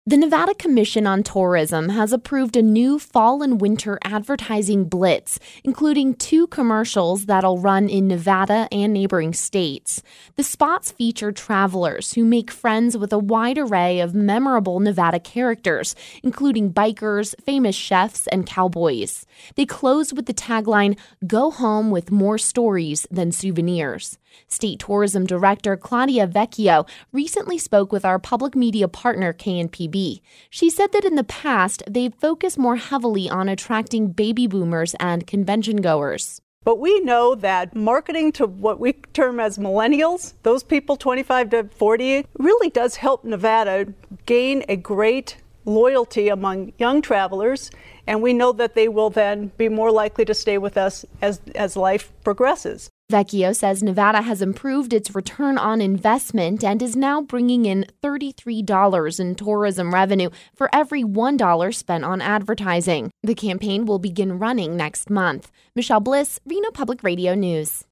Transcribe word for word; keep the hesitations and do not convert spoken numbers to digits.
The Nevada Commission on Tourism has approved a new fall and winter advertising blitz, including two commercials that'll run in Nevada and neighboring states. The spots feature travelers who make friends with a wide array of memorable Nevada characters, including bikers, famous chefs, and cowboys. They close with the tagline, "Go home with more stories than souvenirs." State Tourism Director Claudia Vecchio recently spoke with our public media partner K N P B. She said that in the past, they've focused more heavily on attracting baby boomers and convention goers. But we know that marketing to what we term as millennials, those people twenty-five to forty, really does help Nevada gain a great loyalty among young travelers, and we know that they will then be more likely to stay with us as, as life progresses. Vecchio says Nevada has improved its return on investment and is now bringing in thirty-three dollars in tourism revenue for every one dollar spent on advertising. The campaign will begin running next month. Michelle Bliss, Reno Public Radio News.